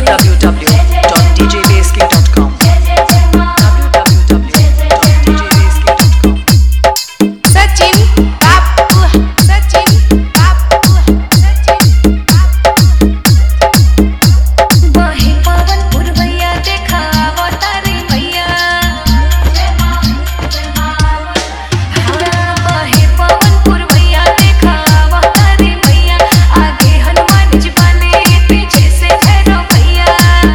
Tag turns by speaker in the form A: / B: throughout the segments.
A: www.djbasking.com
B: Sachin बापू सचिन बापू सचिन बहे पवन पुरवैया देखा अवतारी भैया बहे पवन पुरवैया देखा अवतारी भैया आगे हनुमान जी बने पीछे से भैरव भैया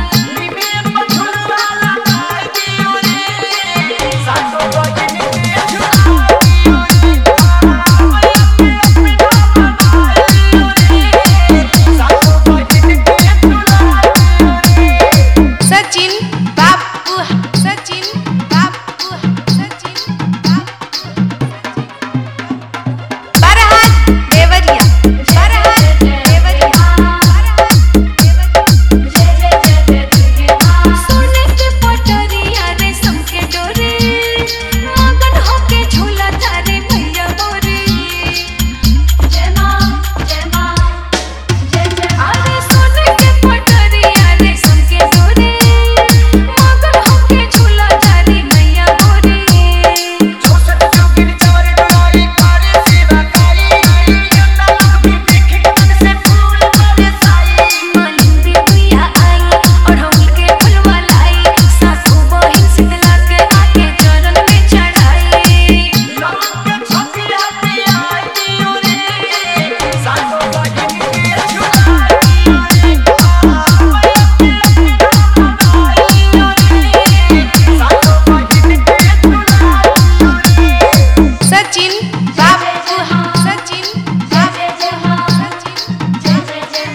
B: सचिन बापू सचिन बापू सचिन बापू बरहाट देवरिया बरहाट देवरिया सोने के पटरिया रेशम के डोरे मगन होके झूला तारे भैया मोरे जय मां जय मां जय जय अरे सोने के पटरिया रेशम के डोरे मगन होके झूला तारे भैया मोरे मालिंदी भैया आई और हम के फुलवा लाई सासू बहिन शीतला के आके चरण में चढ़ाई सचिन बापू सचिन बापू सचिन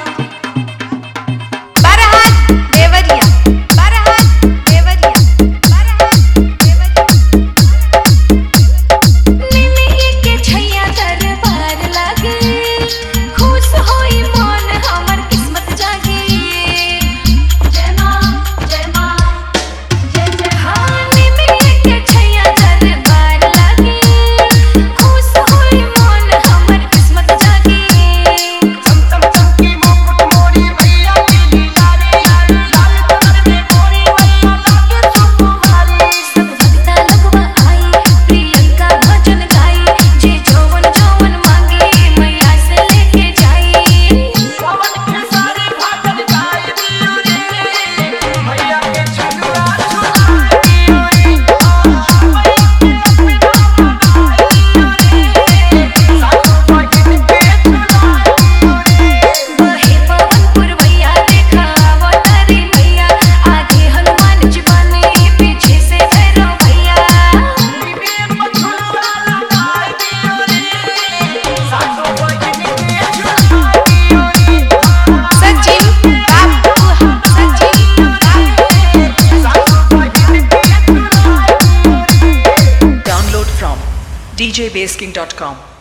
B: बरहाट देवरिया बरहाट देवरिया बरहाट देवरिया निमिये के छैया दरबार लागे खुश होई मन हमर किस्मत जागे जय मां जय जय हाँ निमिये के छैया दरबार लागे खुश होई मन हमर किस्मत जागे सब भक्ता लगवा आई प्रियंका भजन गाई जे जवन जवन मांगे मैया से लेके जाई बहे पवन पुरवैया देखा अवतारी भैया आगे हनुमान जी बने पीछे से भैरव भैया सचिन बापू सचिन बापू
A: Download from djbasking.com